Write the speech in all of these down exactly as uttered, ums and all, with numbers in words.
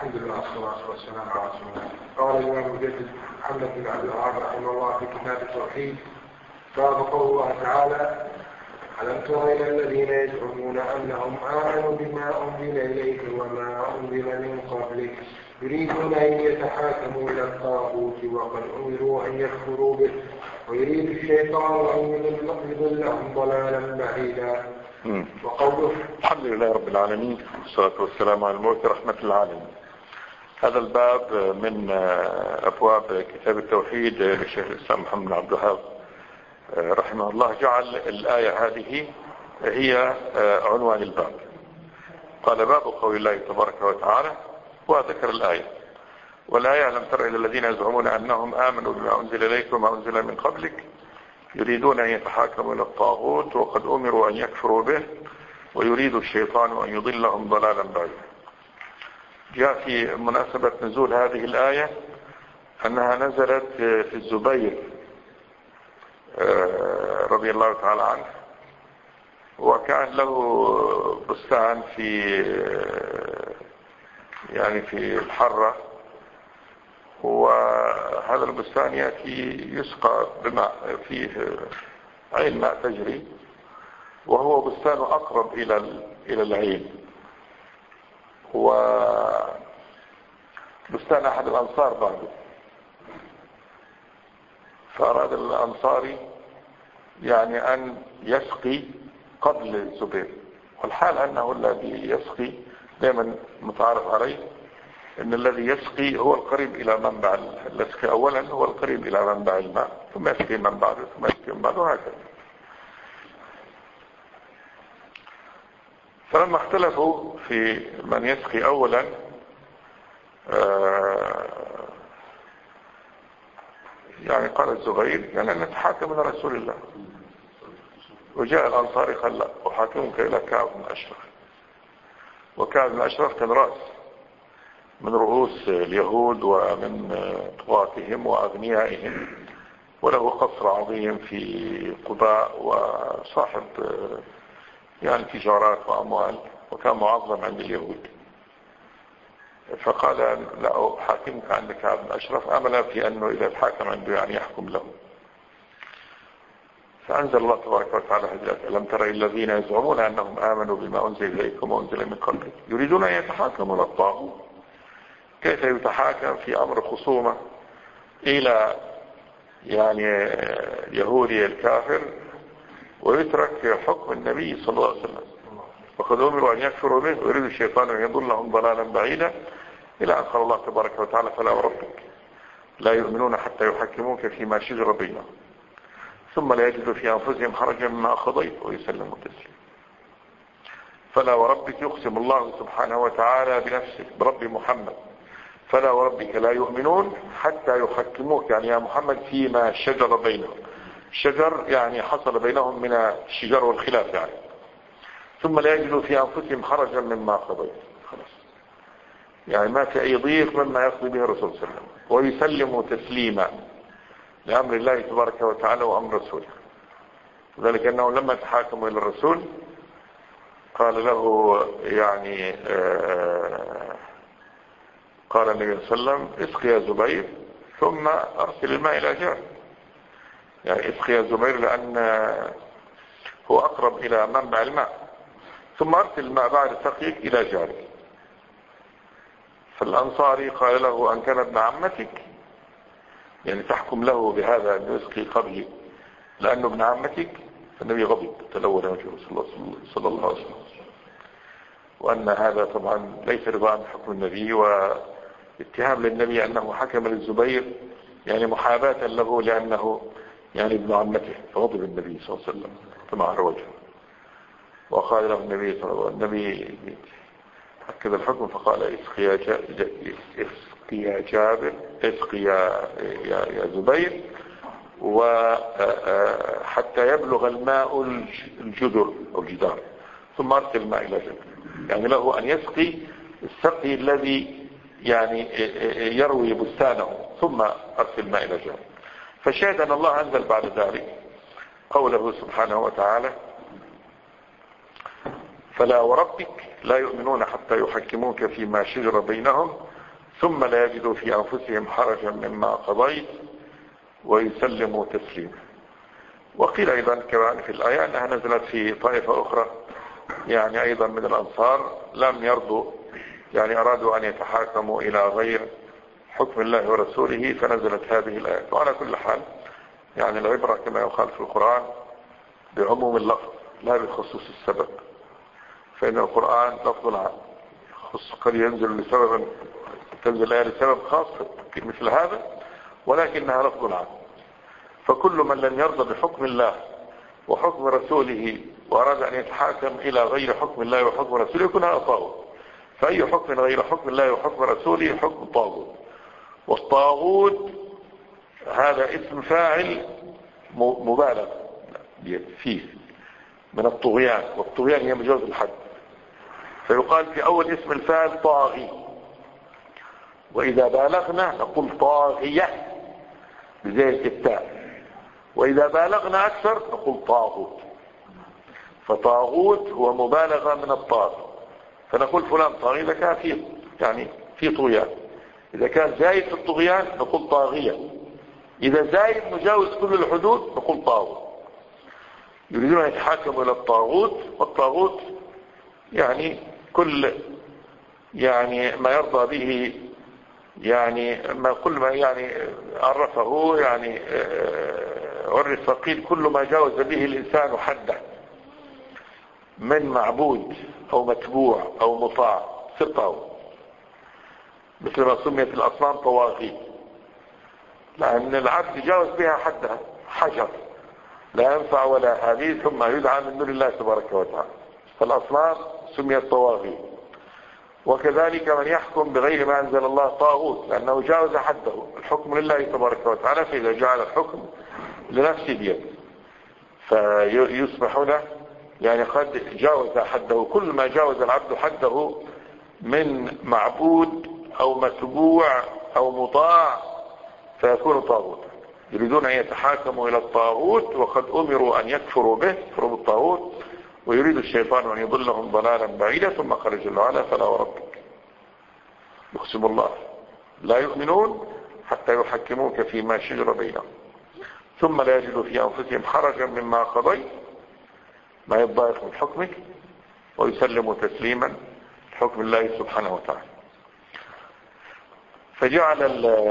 الحمد لله والصلاة والسلام على رسول الله. قال الإمام المجدد محمد بن عبد الوهاب رحمه الله في كتاب التوحيد: باب قول الله تعالى: ألم تر إلى الذين يزعمون أنهم آمنوا بما أنزل إليك وما أنزل من قبلك يريدون أن يتحاكموا إلى الطاغوت وقد أمروا أن يكفروا به ويريد الشيطان أن يضلهم ضلالا بعيدا. وقوله: الحمد لله رب العالمين والصلاة والسلام على المبعوث رحمة العالمين. هذا الباب من أبواب كتاب التوحيد للشيخ الإسلام محمد بن عبد الوهاب رحمه الله. جعل الآية هذه هي عنوان الباب. قال: باب قول الله تبارك وتعالى، وذكر الآية. والآية: ألم تر إلى الذين يزعمون أنهم آمنوا بما أنزل إليك وما أنزل من قبلك يريدون أن يتحاكموا إلى الطاغوت وقد أمروا أن يكفروا به ويريد الشيطان أن يضلهم ضلالا بعيدا. جاء في مناسبة نزول هذه الآية أنها نزلت في الزبير رضي الله تعالى عنه، وكان له بستان في يعني في الحرة، وهذا البستان يأتي يسقى بماء، فيه عين ماء تجري، وهو بستان أقرب إلى إلى العين، وبستان أحد الأنصار بعده. فأراد الأنصاري يعني أن يسقي قبل الزبير، والحال أنه الذي يسقي دائما متعارف عليه ان الذي يسقي هو القريب الى منبع الاسقي، اولا هو القريب الى منبع الماء، ثم يسقي من بعده، ثم يسقي من بعده، وهكذا. فلما اختلفوا في من يسقي اولا، يعني قال الزبير: يعني نتحاكم الى رسول الله. وجاء الانصاري قال: لا، احاكمك الى كعب بن اشرف. وكعب بن اشرف كان راس من رؤوس اليهود ومن طغاتهم وأغنيائهم، وله قصر عظيم في قباء، وصاحب يعني تجارات وأموال، وكان معظم عند اليهود. فقال: لا أحاكمك عند كعب بن أشرف، أمل في أنه إذا الحاكم عنده يعني يحكم له. فأنزل الله تبارك وتعالى هذه: ألم تر إلى الذين يزعمون أنهم آمنوا بما أنزل إليكم وأنزل من قبلك يريدون أن يتحاكموا إلى الطاغوت. كيف يتحاكم في أمر خصومة إلى يعني يهودي الكافر ويترك حكم النبي صلى الله عليه وسلم؟ وقد أمروا أن يكفروا به ويريد الشيطان أن يضلهم ضلالا بعيدا، إلى أن قال الله تبارك وتعالى: فلا وربك لا يؤمنون حتى يحكموك فيما شجر بينهم ثم لا يجدوا في أنفسهم حرجا مما قضيت ويسلموا تسليما. فلا وربك يقسم الله سبحانه وتعالى بنفسه برب محمد: فلا وربك لا يؤمنون حتى يحكموك، يعني يا محمد، فيما شجر بينهم. شجر يعني حصل بينهم من الشجار والخلاف، يعني ثم لا يجدوا في أنفسهم حرجا مما قضيت. خلاص، يعني ما في أي ضيق مما يقضي به الرسول صلى الله عليه وسلم، ويسلموا تسليما لأمر الله تبارك وتعالى وأمر رسوله. ذلك أنه لما تحاكموا إلى الرسول قال له يعني آه قال النبي صلى الله عليه وسلم: اسقي يا زبير ثم أرسل الماء إلى جار. يعني اسقي يا زبير لأن هو أقرب إلى منبع الماء، ثم أرسل الماء بعد سقيك إلى جارك. فالأنصاري قال له: أن كان ابن عمتك، يعني تحكم له بهذا أن يسقي قبلي لأنه ابن عمتك؟ فالنبي غضب، تلون وجهه صلى الله عليه وسلم، وأن هذا طبعا ليس رضا بحكم النبي، واتهام للنبي أنه حكم للزبير يعني محاباة له لأنه يعني ابن عمته. فغضب النبي صلى الله عليه وسلم فمعر وجهه، وقال له النبي صلى الله عليه وسلم: النبي أكد الحكم فقال: اسقي يا جابر، اسقي يا يا زبير، وحتى يبلغ الماء الجدر أو الجدار ثم أرسل الماء إلى جبل. يعني له أن يسقي السقي الذي يعني يروي بستانه ثم أرسل الماء إلى جبل. فشاهد أن الله أنزل بعد ذلك قوله سبحانه وتعالى: فلا وربك لا يؤمنون حتى يحكموك فيما شجر بينهم ثم لا يجدوا في أنفسهم حرجا مما قضيت ويسلموا تسليما. وقيل أيضا كمان في الآية أنها نزلت في طائفة أخرى يعني أيضا من الأنصار لم يرضوا، يعني أرادوا أن يتحاكموا إلى غير حكم الله ورسوله فنزلت هذه الآية. وعلى كل حال يعني العبرة كما يقال في القرآن بعموم اللفظ لا بخصوص السبب، فإن القرآن لفظ عام قد ينزل لسبب، تنزل الآية لسبب خاص مثل هذا، ولكنها لفظ عام. فكل من لم يرضى بحكم الله وحكم رسوله وأراد أن يتحاكم إلى غير حكم الله وحكم رسوله يكون هذا طاغوت. فأي حكم غير حكم الله وحكم رسوله حكم طاغوت. والطاغوت هذا اسم فاعل مبالغ فيه من الطغيان، والطغيان هي مجاوز الحد، فيقال في أول اسم الفاعل طاغي، وإذا بالغنا نقول طاغية بزي التاء، وإذا بالغنا أكثر نقول طاغوت. فطاغوت هو مبالغة من الطاغي، فنقول فلان طاغي إذا كان فيه يعني في طغيان، إذا كان زايد في الطغيان نقول طاغية، إذا زايد مجاوز كل الحدود نقول طاغوت. يريدون أن يتحاكموا إلى الطاغوت، والطاغوت يعني كل يعني ما يرضى به، يعني ما كل ما يعني عرفه يعني عرف قيل كل ما جاوز به الإنسان حده من معبود أو متبوع أو مطاع في الطاغوت، مثل ما سميت الأصنام طواغيت، لأن العبد جاوز بها حدها، حجر لا ينفع ولا هذه ثم يدعى من دون الله تبارك وتعالى، فالأصنام سميت طواغيت. وكذلك من يحكم بغير ما أنزل الله طاغوت، لأنه جاوز حده، الحكم لله تبارك وتعالى، فإذا جعل الحكم لنفسه بيده فيصبح له يعني قد جاوز حده. كل ما جاوز العبد حده من معبود أو متبوع أو مطاع فيكون طاغوتا. يريدون أن يتحاكموا إلى الطاغوت وقد أمروا أن يكفروا به، يكفروا بالطاغوت، ويريد الشيطان أن يضلهم ضلالا بعيدا. ثم قال جل وعلا فلا وربك يقسم الله لا يؤمنون حتى يحكموك فيما شجر بينهم ثم لا يجدوا في أنفسهم حرجا مما قضيت، ما يضايق من حكمك، ويسلموا تسليما حكم الله سبحانه وتعالى. فجعل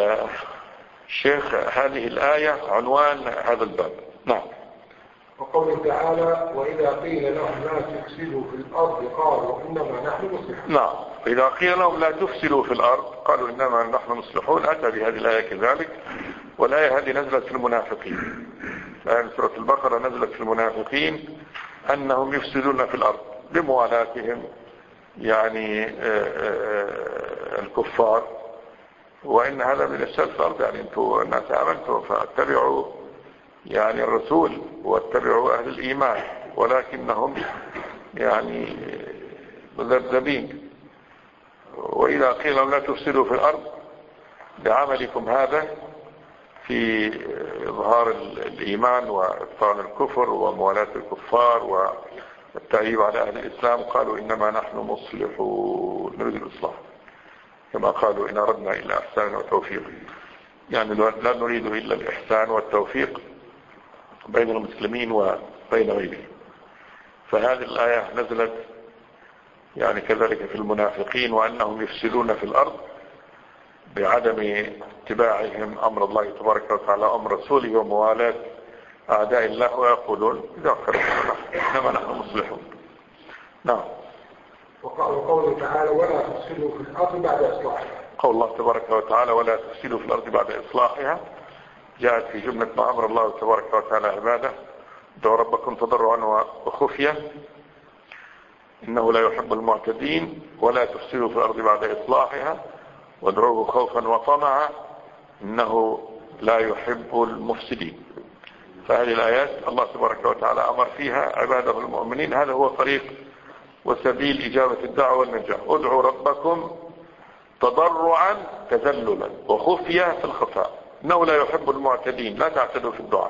الشيخ هذه الآية عنوان هذا الباب. نعم. وقوله تعالى وإذا قيل لهم لا تفسدوا في الأرض قالوا إنما نحن مصلحون. نعم، إذا قيل لهم لا تفسدوا في الأرض قالوا إنما نحن مصلحون. أتى بهذه الآية كذلك، والآية هذه نزلت في المنافقين. آية سورة البقرة نزلت في المنافقين أنهم يفسدون في الأرض بموالاتهم يعني الكفار، وإن هذا من السلف الأرض، يعني أنتم الناس آمنتم فاتبعوا يعني الرسول واتبعوا أهل الإيمان، ولكنهم يعني مذبذبين. وإذا قيل لهم لا تفسدوا في الأرض بعملكم هذا في إظهار الإيمان وإبطال الكفر وموالاة الكفار والتعيب على أهل الإسلام، قالوا إنما نحن مصلحون نريد الإصلاح، كما قالوا إن أردنا إلا إحسان وتوفيق، يعني لا نريد إلا الإحسان والتوفيق بين المسلمين وبين غيرهم. فهذه الآية نزلت يعني كذلك في المنافقين، وأنهم يفسدون في الأرض بعدم اتباعهم أمر الله تبارك وتعالى أمر رسوله وموالاة أعداء الله، ويقولون إذا خرجنا إنما نحن مصلحون. نعم. وقوله تعالى ولا تفسدوا في الأرض بعد إصلاحها، قول الله تبارك وتعالى ولا تفسدوا في الأرض بعد إصلاحها جاءت في جملة ما أمر الله تبارك وتعالى عباده ادعوا ربكم تضرعا وخفية إنه لا يحب المعتدين، ولا تفسدوا في الأرض بعد إصلاحها وادعوه خوفا وطمعا إنه لا يحب المفسدين. فهذه الآيات الله تبارك وتعالى أمر فيها عباده المؤمنين، هذا هو طريق وسبيل إجابة الدعوة والنجاة. ادعوا ربكم تضرعا تذللا وخفية في الخفاء إنه لا يحب المعتدين، لا تعتدوا في الدعاء.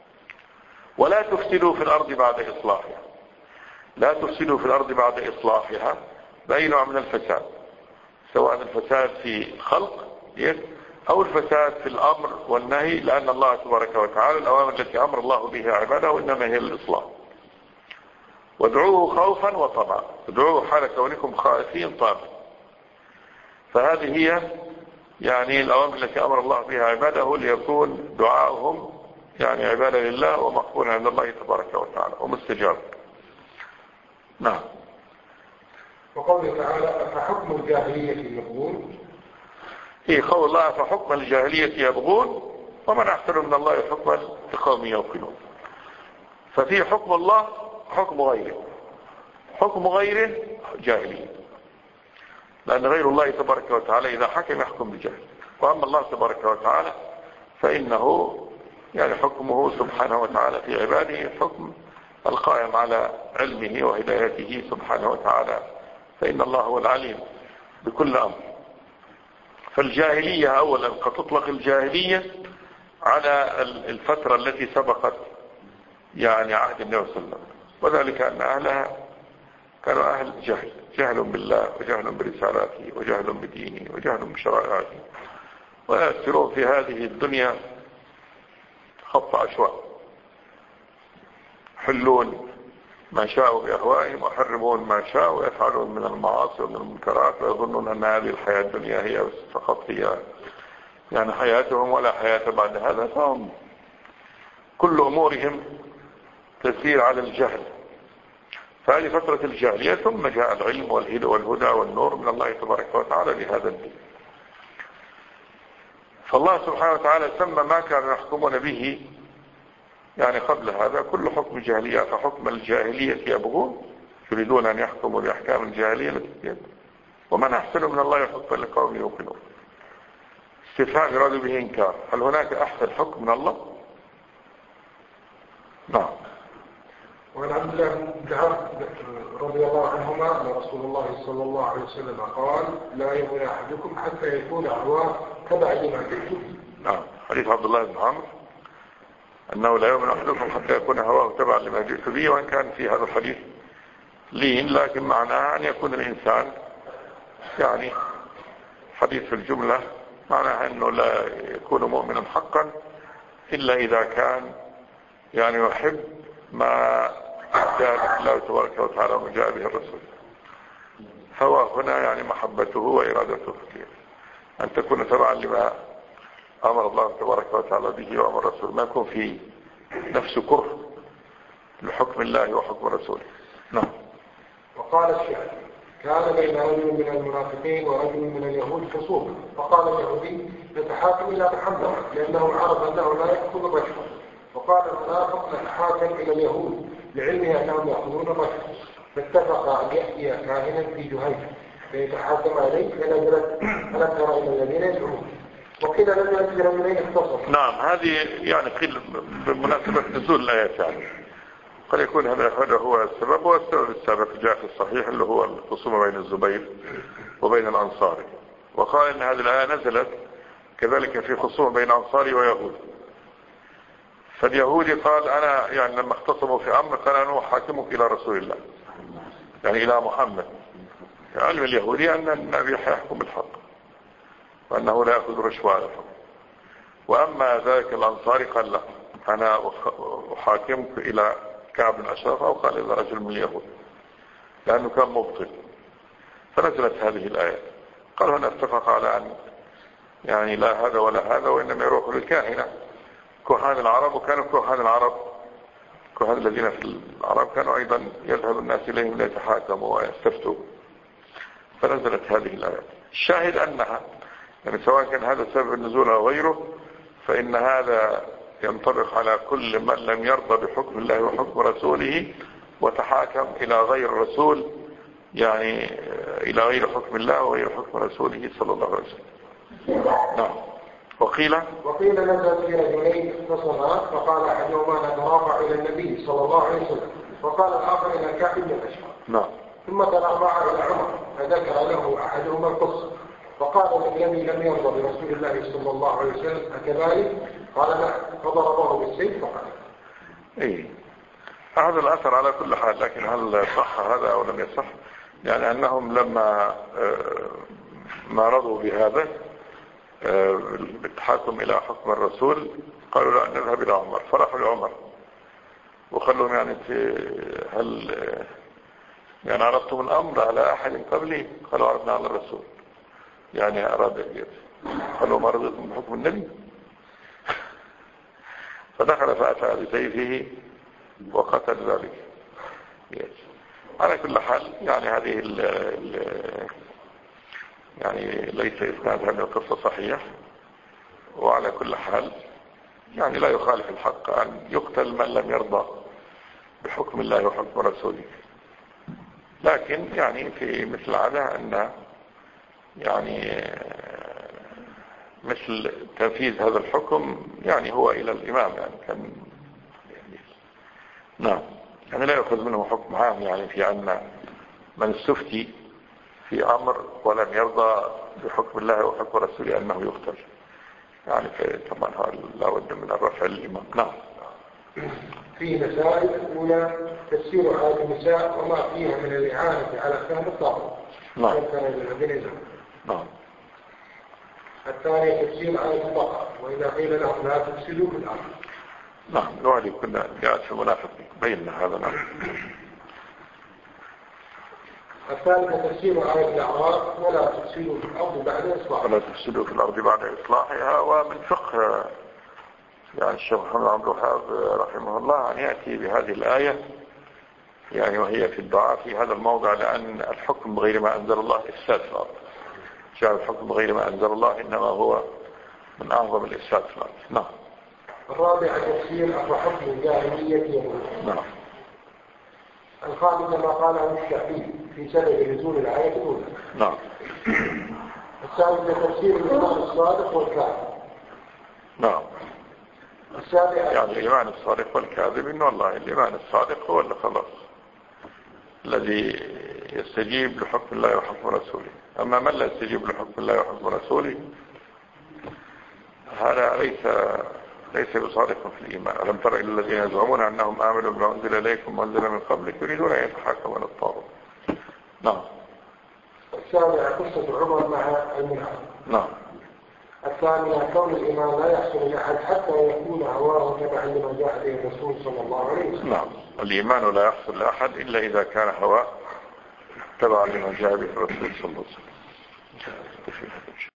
ولا تفسدوا في الأرض بعد إصلاحها، لا تفسدوا في الأرض بعد إصلاحها بأي نوع من الفساد، سواء الفساد في الخلق أو الفساد في الأمر والنهي، لأن الله تبارك وتعالى الأوامر التي أمر الله بها عباده إنما هي الإصلاح. وادعوه خوفا وطمعا، ادعوه حال كونكم خائفين طامعين. فهذه هي يعني الأوامر التي أمر الله بها عباده ليكون دعاؤهم يعني عبادة لله ومقبول عند الله تبارك وتعالى ومستجاب. نعم. وقوله تعالى فحكم الجاهلية يبغون، هي قول الله فحكم الجاهلية يبغون ومن أحسن من الله حكما لقوم يوقنون. ففي حكم الله حكم غيره، حكم غيره جاهلية، لأن غير الله تبارك وتعالى إذا حكم يحكم بجهل، وأما الله تبارك وتعالى فإنه يعني حكمه سبحانه وتعالى في عباده حكم القائم على علمه وهدايته سبحانه وتعالى، فإن الله هو العليم بكل أمر. فالجاهلية أولا قد تطلق الجاهلية على الفترة التي سبقت يعني عهد النبي صلى الله عليه وسلم، وذلك أن أهلها كانوا أهل جهل، جهل بالله وجهل برسالاته وجهل بدينه وجهل بشرائعه، ويأثرون في هذه الدنيا خط عشواء، يحلون ما شاءوا بأهوائهم ويحرمون ما شاءوا ويفعلون من المعاصي ومن المنكرات، ويظنون أن هذه الحياة الدنيا هي فقط هي يعني حياتهم ولا حياة بعد هذا، فهم كل أمورهم تسير على الجهل. فهذه فترة الجاهلية، ثم جاء العلم والهدى والهدى والنور من الله تبارك وتعالى لهذا الدين. فالله سبحانه وتعالى سمى ما كانوا يحكمون به يعني قبل هذا كل حكم جاهلية، فحكم الجاهلية يبغون، يريدون أن يحكموا بأحكام الجاهلية التي ومن أحسن من الله حكما لقوم يوقنون. استفهام يراد به إنكار، هل هناك أحسن حكم من الله؟ نعم. وعن عبد الله بن عمرو رضي الله عنهما أن رسول الله صلى الله عليه وسلم قال لا يؤمن أحدكم حتى يكون هواه تبعا لما جئت به. نعم، حديث عبد الله بن عمرو أنه لا يؤمن أحدكم حتى يكون هواه تبعا لما جئت به، وإن كان في هذا الحديث لين، لكن معناها أن يكون الإنسان يعني حديث في الجملة معناها أنه لا يكون مؤمنا حقا إلا إذا كان يعني يحب ما جاء الله تبارك وتعالى وما جاء به الرسول. هو هنا يعني محبته وإرادته فيه أن تكون تبعا لما أمر الله تبارك وتعالى به وأمر الرسول، ما يكون في نفس كره لحكم الله وحكم رسوله. نعم. وقال الشيخ كان بين رجل من المنافقين ورجل من اليهود خصومة، فقال اليهودي نتحاكم إلى محمد لأنه عرف أنه لا يأخذ الرشوة، وقال المنافق نتحاكم إلى اليهود لعلمه أنهم يأخذون الرشوة، فاتفق أن يأتي كاهنا في جهينة فيتحاكم عليه، فنزلت ألم تر إلى الذين يدعون، وقيل لم ينزل رجلين اختصر. نعم، هذه يعني قيل بمناسبة نزول الآيات، يعني قد يكون هذا هذا هو السبب، والسبب السابق جاء في الصحيح اللي هو الخصومة بين الزبير وبين الأنصاري، وقال إن هذه الآية نزلت كذلك في خصومة بين أنصاري ويهود. فاليهودي قال أنا يعني لما اختصموا في أمر قال أنا أحاكمك إلى رسول الله، يعني إلى محمد. علم اليهودي أن النبي يحكم بالحق وأنه لا يأخذ رشوة على الحق. وأما ذلك الأنصاري قال لا، أنا أحاكمك إلى كعب بن أشرف، أو قال إلى رجل من اليهود، لأنه كان مبطل. فنزلت هذه الآية، قال هنا اتفق على أن يعني لا هذا ولا هذا، وإنما يروح للكاهنة كهان العرب، وكانوا كهان العرب كهان الذين في العرب كانوا أيضا يذهب الناس إليهم ليتحاكموا ويستفتوا. فنزلت هذه الآيات. الشاهد أنها يعني سواء كان هذا سبب النزول أو غيره، فإن هذا ينطبق على كل من لم يرضى بحكم الله وحكم رسوله وتحاكم إلى غير الرسول، يعني إلى غير حكم الله وغير حكم رسوله صلى الله عليه وسلم. نعم. وقيل وقيل نزل في رجلين اختصما، فقال أحدهما نترافع إلى النبي صلى الله عليه وسلم، وقال الآخر إلى كعب بن أشرف. نعم. ثم ترافع إلى عمر فذكر له أحدهما القصة، فقال الذي لم يرضى برسول الله صلى الله عليه وسلم أكذلك؟ قال لا، فضربه بالسيف فقال. إيه، هذا الأثر على كل حال، لكن هل صح هذا أو لم يصح؟ يعني أنهم لما ما رضوا بهذا بالتحاكم إلى حكم الرسول قالوا لا نذهب إلى عمر، فرحوا لعمر وخلهم يعني هل يعني عرضتم الأمر على أحد قبلي؟ قالوا عرضنا على الرسول، يعني أراد قالوا ما رضيتم بحكم النبي؟ فدخل فأتى بسيفه وقتل ذلك. على كل حال يعني هذه ال ال يعني ليس إسناد هذه القصة صحيح، وعلى كل حال يعني لا يخالف الحق أن يقتل من لم يرضى بحكم الله وحكم رسوله. لكن يعني في مثل هذا أن يعني مثل تنفيذ هذا الحكم يعني هو إلى الإمام يعني كان يعني نعم يعني لا يأخذ منه حكم عام يعني في أن من استفتي في أمر ولم يرضى بحكم الله وحكم رسوله أنه يقتل، يعني طبعا لا بد من الرفع للإمام. نعم. فيه مسائل. الأولى تفسير آية النساء وما فيها من الإعانة على فهم الطاغوت. نعم. نعم. الثانية تفسير آية البقرة وإذا قيل لهم لا تفسدوا في الأرض. نعم. الوالي كنا جاءت في المنافق بيننا هذا. نعم. الثالثة تفسير آية الأعراف ولا تفسدوا في الأرض بعد إصلاحها. ولا تفسدوا في الأرض بعد إصلاحها. ومن فقه يعني الشيخ محمد عبد الوهاب رحمه الله أن يأتي بهذه الآية يعني وهي في الدعاء في هذا الموضع، لأن الحكم بغير ما أنزل الله إفساد في الأرض. جاء الحكم بغير ما أنزل الله إنما هو من أعظم الإفساد في الأرض. نعم. الرابعة تفسير أفحكم الجاهلية يقول. نعم. الخامسة ما قاله الشافعي في سبب نزول الآية الأولى. نعم. السادسة تفسير الإيمان الصادق والكاذب. نعم. السابعة يعني الإيمان الصادق والكاذب إن والله الإيمان الصادق هو اللي خلاص الذي يستجيب لحكم الله وحكم رسوله. أما من لا يستجيب لحكم الله وحكم رسوله هذا ليس ليس بصادق في الإيمان. ألم تر إلى الذين يزعمون أنهم آمنوا بما أنزل إليكم وأنزل من قبلك يريدون أن يتحاكموا إلى الطاغوت. نعم. السابعة قصة عمر مع المنافق. نعم. الثامنة كون الإيمان لا يحصل لأحد حتى يكون هواه تبعا لما جاء به الرسول صلى الله عليه وسلم. نعم. الإيمان لا يحصل لأحد إلا إذا كان هواه تبعا لما جاء به الرسول صلى الله عليه وسلم.